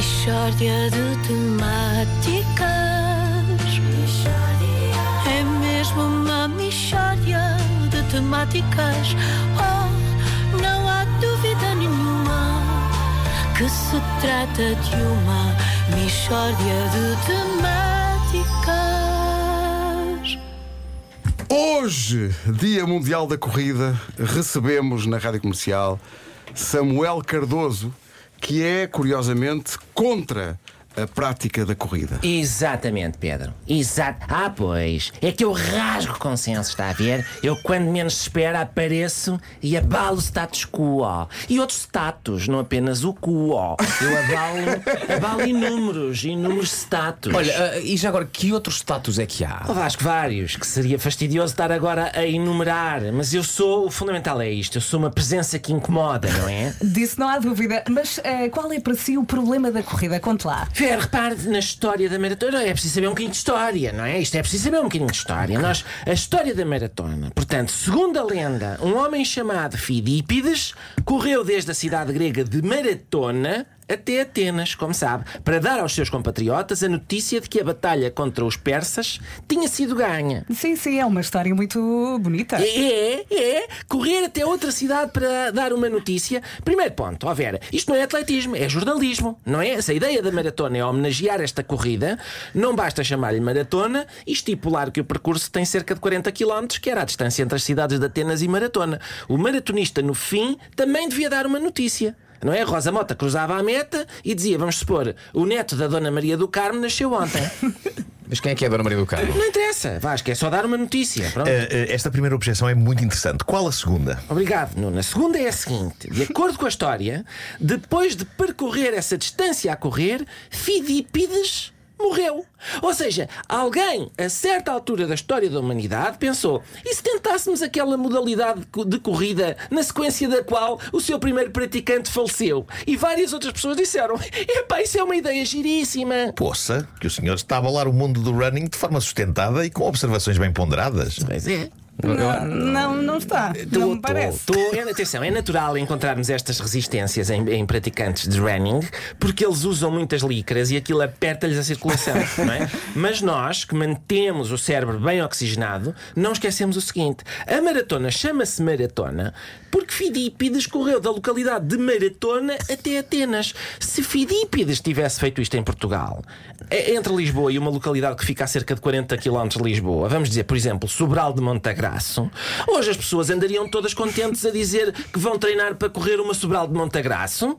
Mixórdia de temáticas. É mesmo uma mixórdia de temáticas. Oh, não há dúvida nenhuma que se trata de uma mixórdia de temáticas. Hoje, Dia Mundial da Corrida, recebemos na Rádio Comercial Samuel Cardoso, que é, curiosamente, contra a prática da corrida. Exatamente, Pedro. Exato. Ah, pois. É que eu rasgo consenso, está a ver? Eu, quando menos se espera, apareço e abalo o status quo. E outros status, não apenas o quo. Eu abalo inúmeros status. Olha, e já agora, que outros status é que há? Oh, Vasco, vários, que seria fastidioso estar agora a enumerar. Mas eu sou, o fundamental é isto, eu sou uma presença que incomoda, não é? Disso não há dúvida. Mas qual é para si o problema da corrida? Conte lá. Repare, na história da maratona é preciso saber um bocadinho de história, não é? Isto é preciso saber um bocadinho de história. A história da maratona, portanto, segundo a lenda, um homem chamado Fidípides correu desde a cidade grega de Maratona até Atenas, como sabe, para dar aos seus compatriotas a notícia de que a batalha contra os persas tinha sido ganha. Sim, é uma história muito bonita. Correr até outra cidade para dar uma notícia. Primeiro ponto, ó Vera, isto não é atletismo, é jornalismo, não é? Se a ideia da maratona é homenagear esta corrida, não basta chamar-lhe maratona e estipular que o percurso tem cerca de 40 km, que era a distância entre as cidades de Atenas e Maratona. O maratonista, no fim, também devia dar uma notícia. Não é? Rosa Mota cruzava a meta e dizia, vamos supor, o neto da Dona Maria do Carmo nasceu ontem. Mas quem é que é a Dona Maria do Carmo? Não interessa, Vasco, é só dar uma notícia. Pronto. Esta primeira objeção é muito interessante. Qual a segunda? Obrigado, Nuno. A segunda é a seguinte: de acordo com a história, depois de percorrer essa distância a correr, Fidípides morreu. Ou seja, alguém, a certa altura da história da humanidade, pensou, e se tentássemos aquela modalidade de corrida na sequência da qual o seu primeiro praticante faleceu? E várias outras pessoas disseram, epá, isso é uma ideia giríssima. Poça, que o senhor está a abalar o mundo do running de forma sustentada e com observações bem ponderadas. Pois é. Não está. Não me parece. Atenção, é natural encontrarmos estas resistências em praticantes de running, porque eles usam muitas licras e aquilo aperta-lhes a circulação, não é? Mas nós, que mantemos o cérebro bem oxigenado, não esquecemos o seguinte: a maratona chama-se maratona porque Fidípides correu da localidade de Maratona até Atenas. Se Fidípides tivesse feito isto em Portugal, entre Lisboa e uma localidade que fica a cerca de 40 km de Lisboa, vamos dizer, por exemplo, Sobral de Montagraço, hoje as pessoas andariam todas contentes a dizer que vão treinar para correr uma Sobral de Montagraço.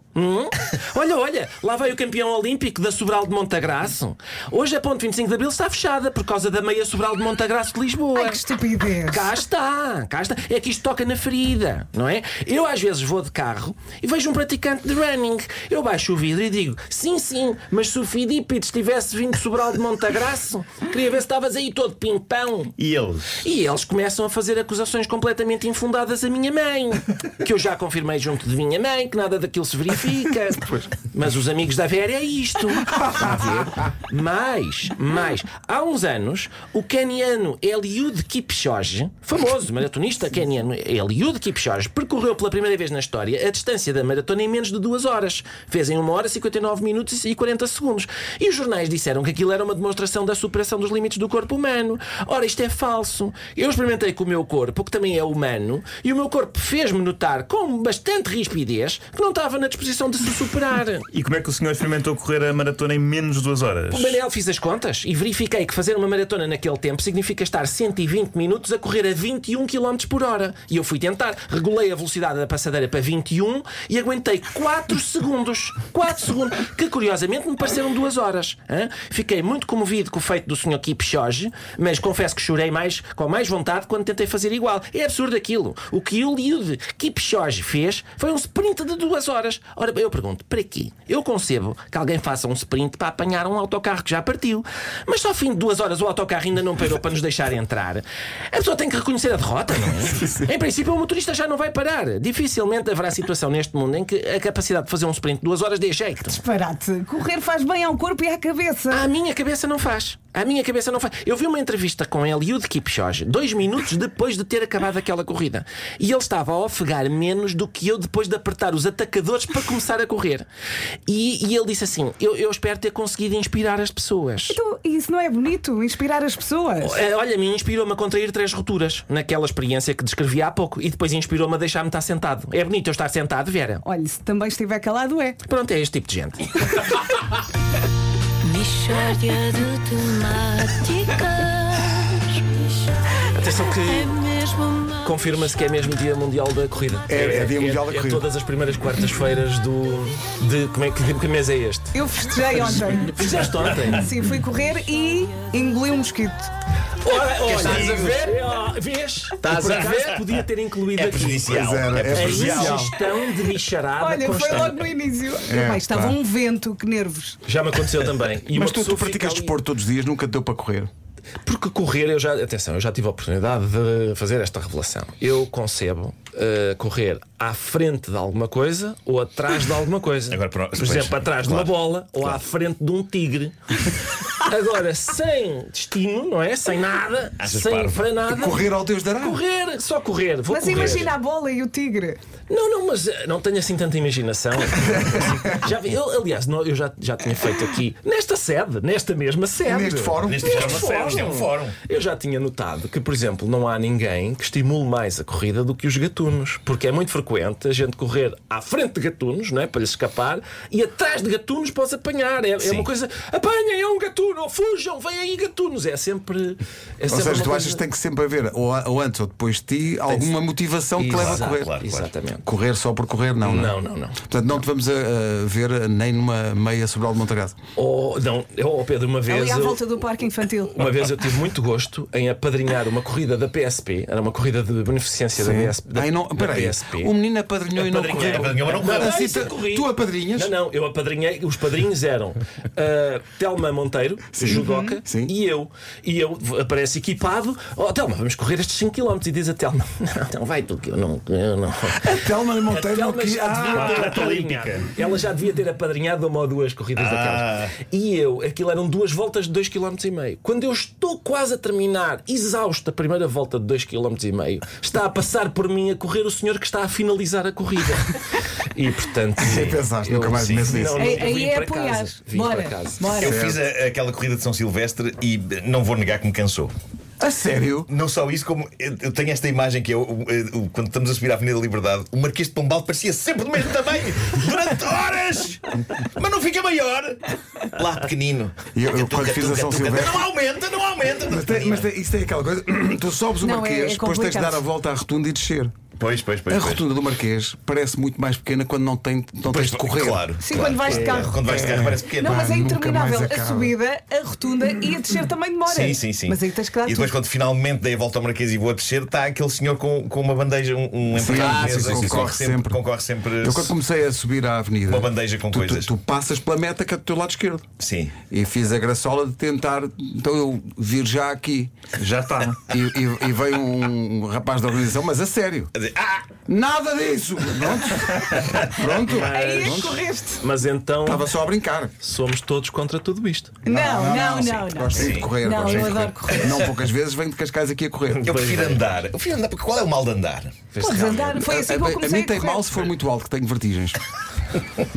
Olha, lá vai o campeão olímpico da Sobral de Montagraço. Hoje a ponte 25 de Abril está fechada por causa da meia Sobral de Montagraço de Lisboa. Ai, que estupidez. Cá está. É que isto toca na ferida, não é? Eu às vezes vou de carro e vejo um praticante de running. Eu baixo o vidro e digo, sim, mas se o Fidípides tivesse vindo de Sobral de Montagraço, queria ver se estavas aí todo pimpão. E eles? E eles começam a fazer acusações completamente infundadas à minha mãe, que eu já confirmei junto de minha mãe que nada daquilo se verifica. Mas os amigos da Vera é isto. Está a ver? Mais. Há uns anos, o queniano Eliud Kipchoge, famoso maratonista queniano Eliud Kipchoge, percorreu pela primeira vez na história a distância da maratona em menos de 2 horas. Fez em 1 hora, 59 minutos e 40 segundos. E os jornais disseram que aquilo era uma demonstração da superação dos limites do corpo humano. Ora, isto é falso. Eu experimentei com o meu corpo, que também é humano, e o meu corpo fez-me notar com bastante rispidez que não estava na disposição de se superar. E como é que o senhor experimentou correr a maratona em menos de 2 horas? O Manel, fiz as contas e verifiquei que fazer uma maratona naquele tempo significa estar 120 minutos a correr a 21 km por hora. E eu fui tentar, regulei a velocidade da passadeira para 21 e aguentei 4 segundos. 4 segundos, que curiosamente me pareceram 2 horas. Fiquei muito comovido com o feito do Sr. Kipchoge, mas confesso que chorei com mais vontade quando tentei fazer igual. É absurdo aquilo. O que o Eliud Kipchoge fez foi um sprint de 2 horas. Ora, eu pergunto, para quê? Eu concebo que alguém faça um sprint para apanhar um autocarro que já partiu. Mas só ao fim de 2 horas o autocarro ainda não parou para nos deixar entrar. A pessoa tem que reconhecer a derrota, não é? Em princípio o motorista já não vai parar. Dificilmente haverá situação neste mundo em que a capacidade de fazer um sprint de 2 horas dê jeito. Disparate. Correr faz bem ao corpo e à cabeça. À minha cabeça não faz. A minha cabeça não faz. Eu vi uma entrevista com Eliud Kipchoge 2 minutos depois de ter acabado aquela corrida. E ele estava a ofegar menos do que eu depois de apertar os atacadores para começar a correr. E ele disse assim: eu espero ter conseguido inspirar as pessoas. Então, isso não é bonito? Inspirar as pessoas? Olha, a mim inspirou-me a contrair 3 rupturas naquela experiência que descrevi há pouco. E depois inspirou-me a deixar-me estar sentado. É bonito eu estar sentado, Vera? Olha, se também estiver calado, é. Pronto, é este tipo de gente. Mixórdia de temáticas. Atenção que É mesmo uma... confirma-se que é mesmo Dia Mundial da Corrida. É Dia Mundial da É Corrida. todas as primeiras quartas-feiras que mês é este? Eu festejei ontem. Fizeste ontem? Sim, fui correr e engoli um mosquito. Olha, estás a ver? Vês? Estás Por a acaso ver? podia ter incluído É aqui. prejudicial. Pois era, é É A prejudicial. ingestão de bicharada Olha, foi constante. logo no início. Epá, estava pá. um vento, que nervos. Já me aconteceu também. E Mas uma tu pessoa praticas fica ali- desporto todos os dias, nunca te deu para correr. Porque correr, eu já tive a oportunidade de fazer esta revelação. Eu concebo correr à frente de alguma coisa ou atrás de alguma coisa. Agora, por pois, exemplo, atrás de uma claro. bola ou à frente de um tigre. Agora, sem destino, não é? Sem nada, Achas sem parvo? para nada. Correr ao Deus dará. Correr, só correr. Vou Mas correr. imagina a bola e o tigre. Não, mas não tenho assim tanta imaginação. Aliás, eu já tinha feito aqui, nesta mesma sede. Neste fórum. Neste é um fórum. Eu já tinha notado que, por exemplo, não há ninguém que estimule mais a corrida do que os gatunos. Porque é muito frequente a gente correr à frente de gatunos, não é? Para lhes escapar, e atrás de gatunos podes apanhar. É uma coisa. Apanhem, é um gatuno, ou fujam, vem aí gatunos. É sempre. Ou seja, tu achas que tem que sempre haver, ou antes ou depois de ti, alguma motivação que te leva a correr. Claro. Exatamente. Correr só por correr, não. Não. Portanto, não te vamos a ver nem numa meia Sobral de Montagrado. Pedro, uma vez. Ali à volta do parque infantil. Uma vez eu tive muito gosto em apadrinhar uma corrida da PSP. Era uma corrida de beneficência da PSP. Ai, não, peraí. PSP. O menino apadrinhou e não correu. Apadrinhou, mas não correu. Assim, isso eu corri. tu apadrinhas? Não, eu apadrinhei. Os padrinhos eram Telma Monteiro, judoca, Sim. e eu. E eu apareço equipado. Oh, Telma, vamos correr estes 5 km. E diz a Telma: Não, vai tu, que eu não. A Telma Monteiro não Telma quis. já devia ter atleta apadrinhado. olímpica. Ela já devia ter apadrinhado uma ou duas corridas daquelas. E eu, aquilo eram 2 voltas de 2,5 km. Quando eu estou quase a terminar, exausto, a primeira volta de 2,5 km, está a passar por mim a correr o senhor que está a finalizar a corrida. E portanto. Sim, pensaste, nunca mais penso nisso. Não, Aí eu vim é para apoiar. casa. Vim Bora, para casa. bora. Eu fiz aquela corrida de São Silvestre e não vou negar que me cansou. A sério? Não só isso, como eu tenho esta imagem que quando estamos a subir à Avenida da Liberdade, o Marquês de Pombal parecia sempre do mesmo tamanho durante horas, mas não fica maior. Lá pequenino. E eu quando fiz a São Silvestre. Não aumenta. Mas isso tem aquela coisa. Tu sobes o Não, Marquês, é depois tens de complicado. dar a volta à rotunda e descer. Pois. A rotunda do Marquês parece muito mais pequena quando não tens de correr. Claro. Sim, quando vais de carro. Quando vais de carro parece pequeno. Não, mas é nunca interminável. mais A acaba. subida, a rotunda e a descer também demora. Sim. Mas aí tens que dar E depois, tudo. quando finalmente dei a volta ao Marquês e vou a descer, está aquele senhor com uma bandeja, um empregado de mesa que concorre sempre. Eu quando comecei a subir à avenida, Uma bandeja com coisas. Tu passas pela meta que é do teu lado esquerdo. Sim. E fiz a graçola de tentar. Então eu vir já aqui. Já está. E veio um rapaz da organização, mas a sério. A dizer, Nada disso! Pronto. Aí é que correste. Mas então Estava só a brincar. somos todos contra tudo isto. Não. Gosto muito de correr. Não, gosto eu muito de adoro correr. Não poucas vezes venho de Cascais aqui a correr. Eu prefiro andar. Porque qual é o mal de andar? Podes andar. Foi assim que eu A comecei mim tem correr. mal se for muito alto, que tenho vertigens.